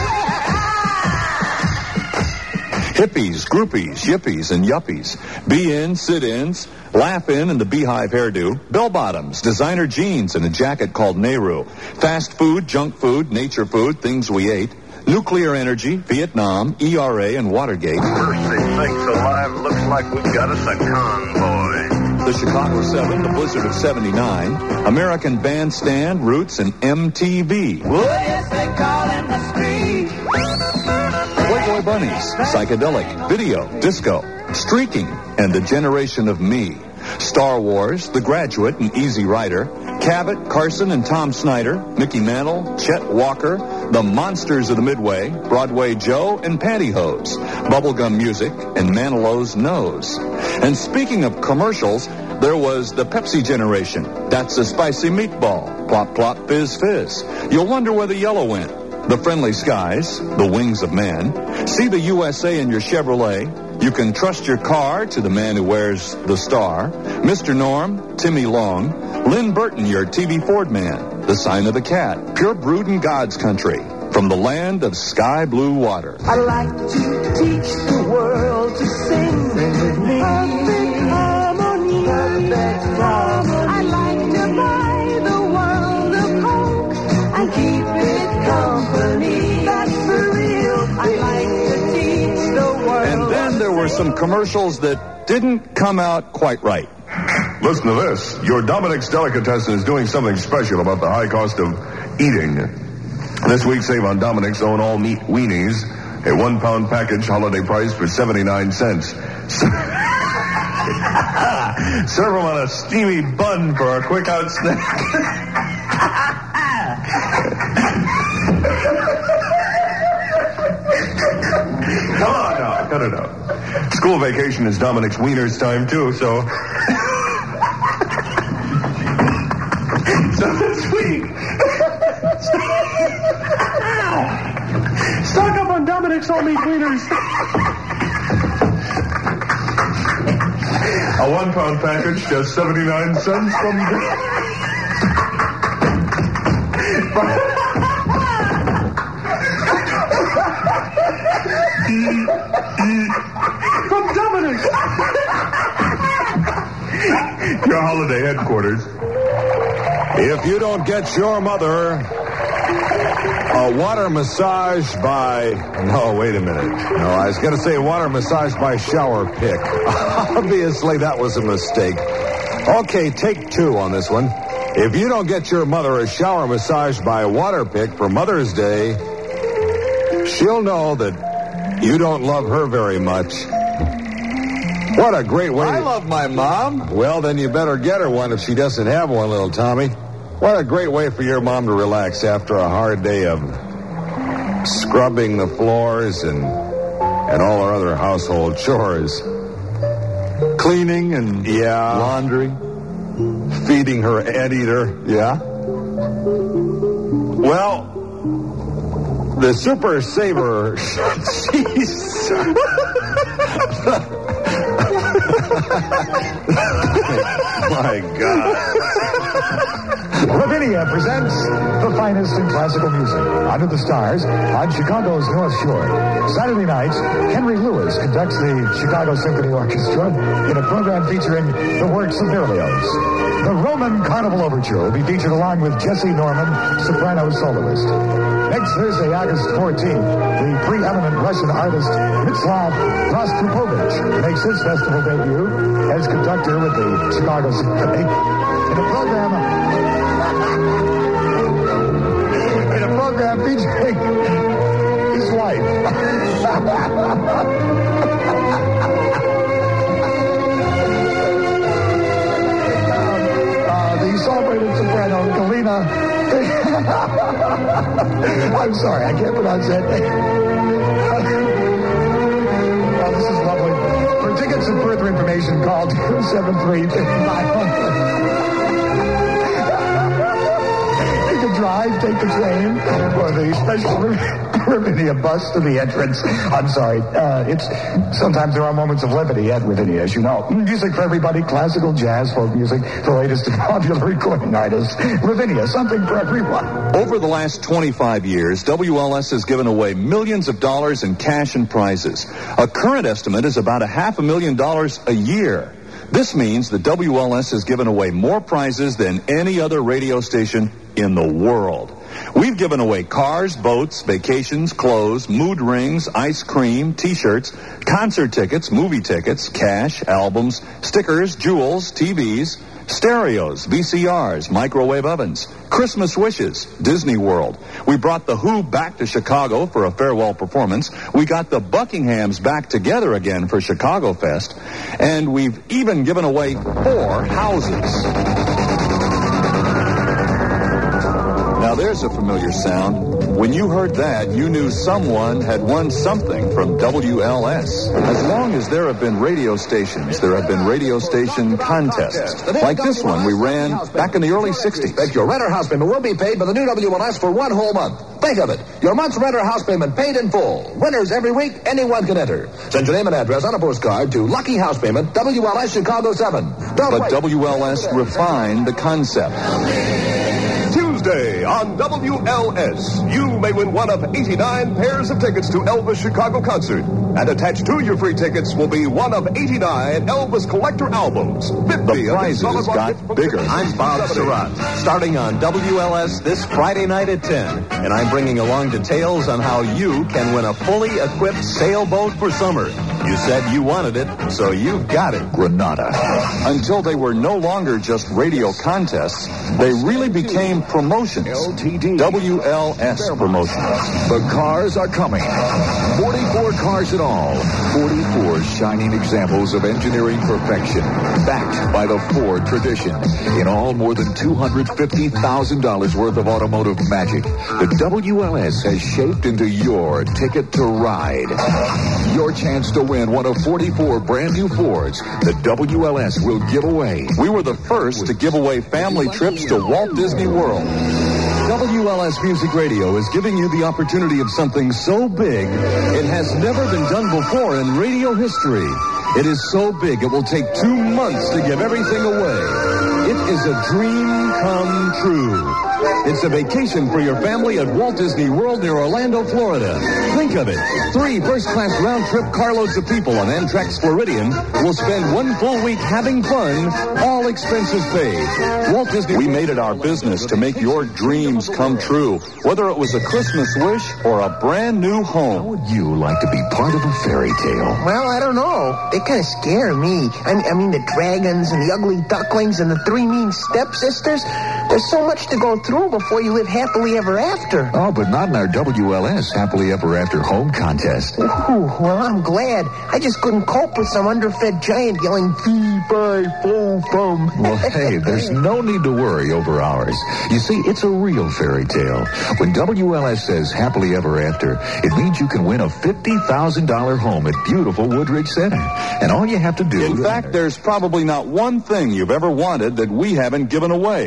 Hippies, groupies, yippies, and yuppies. Be-in, sit-ins, laugh-in and the beehive hairdo. Bell-bottoms, designer jeans, and a jacket called Nehru. Fast food, junk food, nature food, things we ate. Nuclear energy, Vietnam, E R A, and Watergate. Mercy sakes alive, looks like we've got us a convoy. The Chicago seven, the Blizzard of seventy-nine, American Bandstand, Roots, and M T V. What is they calling the street? Playboy Bunnies, psychedelic, video, disco, streaking, and the generation of me. Star Wars, The Graduate, and Easy Rider. Cabot, Carson, and Tom Snyder. Mickey Mantle, Chet Walker. The Monsters of the Midway. Broadway Joe, and Pantyhose. Bubblegum Music, and Manilo's Nose. And speaking of commercials, there was the Pepsi generation. That's a spicy meatball. Plop, plop, fizz, fizz. You'll wonder where the yellow went. The Friendly Skies, The Wings of Man. See the U S A in your Chevrolet. You can trust your car to the man who wears the star. Mister Norm, Timmy Long. Lynn Burton, your T V Ford man. The Sign of the Cat. Pure brewed in God's country. From the land of sky blue water. I like to teach the world to sing with me. Perfect harmony. Perfect harmony. I like to buy the world a Coke and keep it company. That's for real. I like to teach the world. And then there were some commercials that didn't come out quite right. Listen to this. Your Dominic's Delicatessen is doing something special about the high cost of eating. This week, save on Dominic's own all-meat weenies. A one-pound package, holiday price for seventy-nine cents. Serve them on a steamy bun for a quick-out snack. Come on now, cut it out. School vacation is Dominic's Wieners time, too, so... so this week... Stock up on Dominic's all-meat wieners. A one-pound package, just seventy-nine cents from... From Dominic's. Your holiday headquarters. If you don't get your mother a water massage by... No, wait a minute. No, I was going to say water massage by shower pick. Obviously, that was a mistake. Okay, take two on this one. If you don't get your mother a shower massage by water pick for Mother's Day, she'll know that you don't love her very much. What a great way I to... love my mom. Well, then you better get her one if she doesn't have one, little Tommy. What a great way for your mom to relax after a hard day of scrubbing the floors and and all our other household chores. Cleaning and yeah, laundry. Feeding her anteater. Yeah. Well, the Super Saver. Jeez. my God. Lavinia presents the finest in classical music. Under the Stars on Chicago's North Shore. Saturday nights, Henry Lewis conducts the Chicago Symphony Orchestra in a program featuring the works of Berlioz. The Roman Carnival Overture will be featured along with Jesse Norman, soprano soloist. Next Thursday, August fourteenth, the preeminent Russian artist Mitzlav Rostropovich makes his festival debut as conductor with the Chicago Symphony in a program in a program featuring his wife. uh, the celebrated soprano Galina. I'm sorry, I can't pronounce that name. Oh, this is lovely. For tickets and further information, call two seven three, five hundred. You can drive, take the train, or the special Ravinia bus to the entrance. I'm sorry. Uh, it's sometimes there are moments of levity at Ravinia, as you know. Music for everybody, classical, jazz, folk music, the latest and popular recording artists. Ravinia, something for everyone. Over the last twenty-five years, W L S has given away millions of dollars in cash and prizes. A current estimate is about a half a million dollars a year. This means that W L S has given away more prizes than any other radio station in the world. We've given away cars, boats, vacations, clothes, mood rings, ice cream, T-shirts, concert tickets, movie tickets, cash, albums, stickers, jewels, T Vs, stereos, V C Rs, microwave ovens, Christmas wishes, Disney World. We brought the Who back to Chicago for a farewell performance. We got the Buckinghams back together again for Chicago Fest. And we've even given away four houses. Now there's a familiar sound. When you heard that, you knew someone had won something from W L S. As long as there have been radio stations, there have been radio station contests. Like this one we ran back in the early sixties. Your rent or house payment will be paid by the new W L S for one whole month. Think of it. Your month's rent or house payment paid in full. Winners every week, anyone can enter. Send your name and address on a postcard to Lucky House Payment, W L S Chicago seven. Don't but wait. W L S refined the concept. Tuesday on W L S, you may win one of eighty-nine pairs of tickets to Elvis Chicago concert. And attached to your free tickets will be one of eighty-nine Elvis collector albums. The prizes got bigger. I'm Bob Surratt, starting on W L S this Friday night at ten. And I'm bringing along details on how you can win a fully equipped sailboat for summer. You said you wanted it, so you've got it. Granada. Until they were no longer just radio contests, they really became promotions. L T D. W L S promotions. The cars are coming. forty-four cars in all. forty-four shining examples of engineering perfection, backed by the Ford tradition. In all, more than two hundred fifty thousand dollars worth of automotive magic. The W L S has shaped into your ticket to ride. Your chance to win one of forty-four brand new Fords the W L S will give away. We were the first to give away family trips to Walt Disney World. W L S Music Radio is giving you the opportunity of something so big, it has never been done before in radio history. It is so big, it will take two months to give everything away. It is a dream come true. It's a vacation for your family at Walt Disney World near Orlando, Florida. Think of it. Three first-class round-trip carloads of people on Amtrak's Floridian will spend one full week having fun, all expenses paid. Walt Disney... We made it our business to make your dreams come true, whether it was a Christmas wish or a brand new home. How would you like to be part of a fairy tale? Well, I don't know. They kind of scare me. I mean, I mean, the dragons and the ugly ducklings and the three mean stepsisters. There's so much to go through before you live happily ever after. Oh, but not in our W L S Happily Ever After Home Contest. Ooh, well, I'm glad. I just couldn't cope with some underfed giant yelling, fee, fi, fo, fum. Well, hey, there's no need to worry over ours. You see, it's a real fairy tale. When W L S says Happily Ever After, it means you can win a fifty thousand dollars home at beautiful Woodridge Center. And all you have to do... In fact, there's probably not one thing you've ever wanted that we haven't given away. At least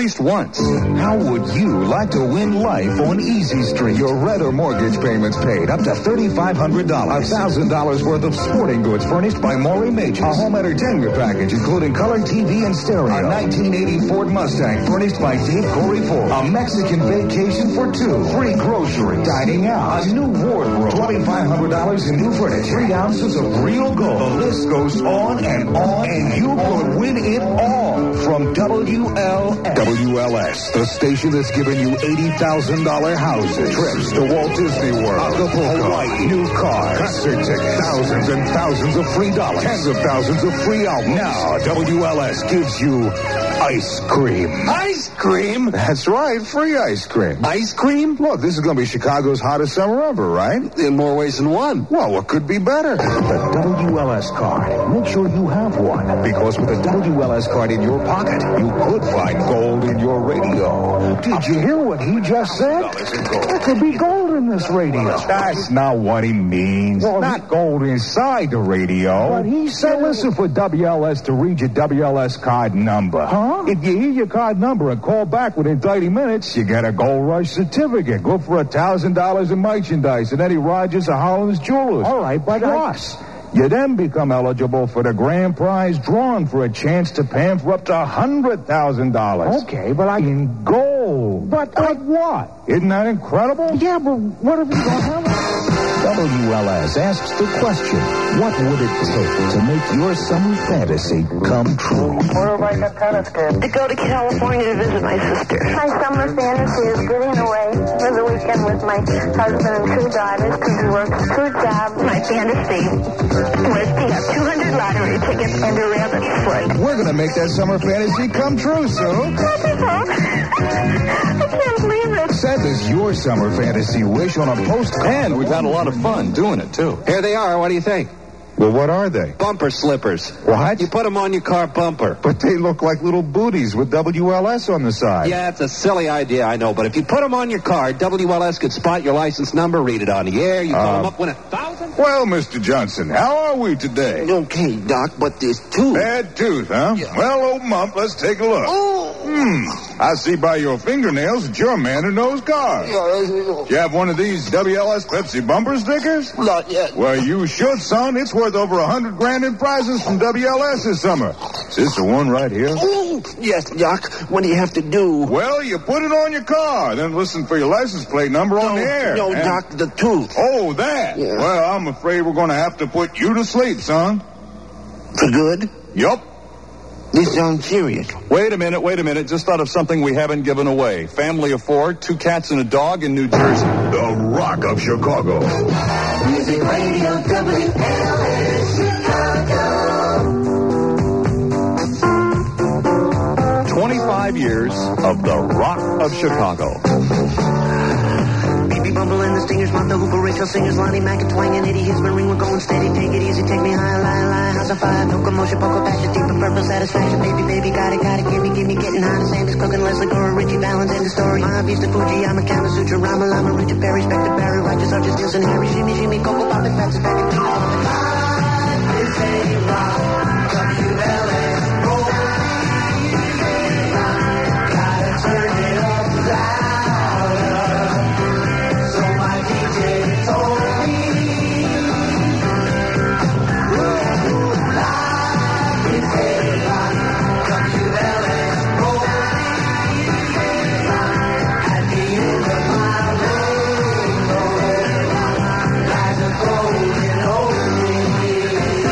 least once. How would you like to win life on Easy Street? Your rent or mortgage payments paid up to thirty-five hundred dollars. one thousand dollars worth of sporting goods furnished by Maury Majors. A home entertainment package including color T V and stereo. A nineteen eighty Ford Mustang furnished by Dave Corey Ford. A Mexican vacation for two. Free grocery. Dining out. A new wardrobe. twenty-five hundred dollars in new furniture. Three ounces of real gold. The list goes on and on, and you could win it all from W L S. W L S, the station that's given you eighty thousand dollars houses, trips to Walt Disney World, Acapulco, Hawaii, new cars, concert tickets, thousands and thousands of free dollars, tens of thousands of free albums. Now, W L S gives you ice cream. Ice cream? That's right, free ice cream. Ice cream? Look, this is going to be Chicago's hottest summer ever, right? In more ways than one. Well, what could be better? The W L S card. Make sure you have one, because with a W L S card in your pocket, you could find gold in your radio. Did you hear what he just said? There could be gold in this radio. That's not what he means. Well, not he... gold inside the radio. But he said, listen for W L S to read your W L S card number. Huh? If you hear your card number and call back within thirty minutes, you get a Gold Rush certificate. Good for one thousand dollars in merchandise at Eddie Rogers or Holland's Jewelers. All right, but plus, I... you then become eligible for the grand prize drawn for a chance to pay for up to one hundred thousand dollars. Okay, but I... in gold. But, but what? Isn't that incredible? Yeah, but what if we don't have it? W L S asks the question, what would it take to make your summer fantasy come true? Where have I got tennis games? To go to California to visit my sister. My summer fantasy is getting away for the weekend with my husband and two daughters because he works two jobs. My fantasy was to have two hundred lottery tickets and a rabbit's foot. We're going to make that summer fantasy come true, Sue. I can't believe it. Send us your summer fantasy wish on a postcard. And we've had a lot of fun doing it, too. Here they are. What do you think? Well, what are they? Bumper slippers. What? You put them on your car bumper. But they look like little booties with W L S on the side. Yeah, it's a silly idea, I know. But if you put them on your car, W L S could spot your license number, read it on the air, you call Uh, them up, win a thousand. Well, Mister Johnson, how are we today? Okay, Doc, but this tooth. Bad tooth, huh? Yeah. Well, open up. Let's take a look. Oh. Hmm. I see by your fingernails that you're a man who knows cars. Yeah, You have one of these W L S Pepsi bumper stickers? not yet. Well, you should, son. It's worth over a hundred grand in prizes from W L S this summer. Is this the one right here? Oh, yes, Doc. What do you have to do? Well, you put it on your car, then listen for your license plate number on the air. No, And- Doc, the tooth. Oh, that? Yeah. Well, I'm afraid we're going to have to put you to sleep, son. For good? Yup. This sounds serious. Wait a minute, wait a minute. Just thought of something we haven't given away. Family of four, two cats and a dog in New Jersey. The Rock of Chicago. Music Radio W L S Chicago. twenty-five years of the Rock of Chicago. Baby Bumble and the Stingers, Martha Hooper, Rachel Singers, Lonnie Mack and Twang and Eddie Hisman, ring, we're going steady, take it easy, take me high, lie, lie, house of fire, no commotion, poker, passion, deep and purple satisfaction, baby, baby, got it, got it, gimme, gimme, getting high, Sanders, cooking, Leslie Gore, Richie Valens, and the story, Mahavista, Fuji, I'm a Kama Sutra, Rama Lama, Richard Perry, Spectre, Barry, Rogers, Archers, Nielsen, Harry, Shimmy, Shimmy, Coco, Pop, and Patsy, back and forth. Life is a rock, W L S, roll, gotta turn it up louder, so my D J told me, life is a rock, W L S, roll, at the end of my rainbow, lies a golden opening.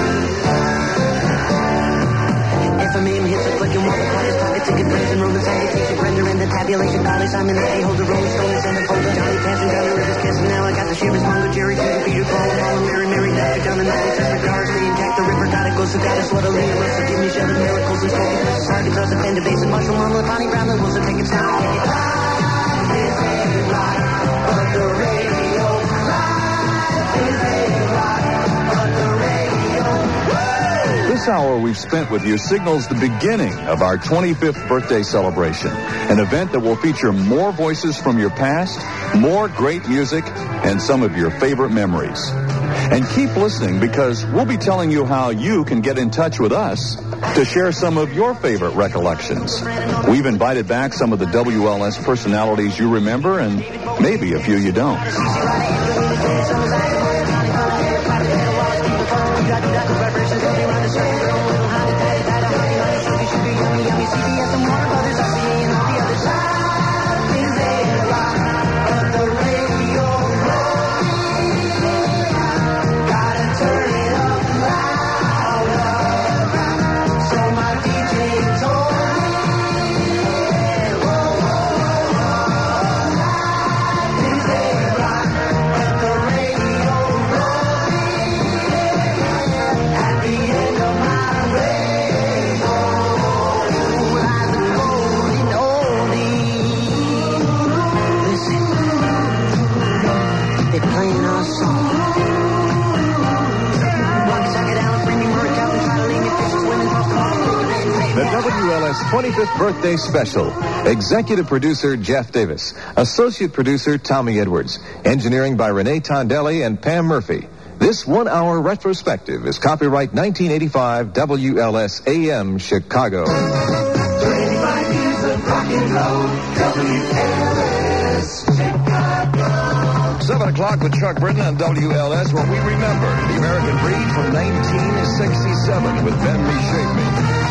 If a meme hits a click and while the clock is pocket ticket, praise and Roman salutation, render and the tabulation, Carly Simon, A holds a Rolling Stone, and send a folder, Johnny Cash and Johnny Rivers kissing, now I got the shivers, Mongo, Jerry, Peter, Peter, Paul, Paul, Mary, Mary, Napa, John, and Natalie, Chester, Cars, Lee, and Jack the Ripper, gotta go, so gotta sweat a Leah, Russell, give me shelter, miracles, and smoking, targets, us, offended, base, and mushroom, on Bonnie Brown, and Wilson, take it, sound, take it, life is a rock, but the radio, life is a rock, but the radio, This hour we've spent with you signals the beginning of our twenty-fifth birthday celebration, an event that will feature more voices from your past, more great music, and some of your favorite memories. And keep listening because we'll be telling you how you can get in touch with us to share some of your favorite recollections. We've invited back some of the W L S personalities you remember and maybe a few you don't. W L S twenty-fifth Birthday Special. Executive Producer Jeff Davis. Associate Producer Tommy Edwards. Engineering by Renee Tondelli and Pam Murphy. This one-hour retrospective is copyright nineteen eighty-five W L S A M Chicago. twenty-five years of rock and roll, W L S Chicago. seven o'clock with Chuck Britton on W L S, where we remember the American Breed from nineteen sixty-seven with Ben Me Shake Me.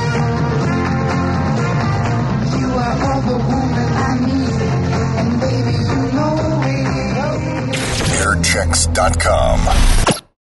You are all the woman I need, and baby, you know it. air checks dot com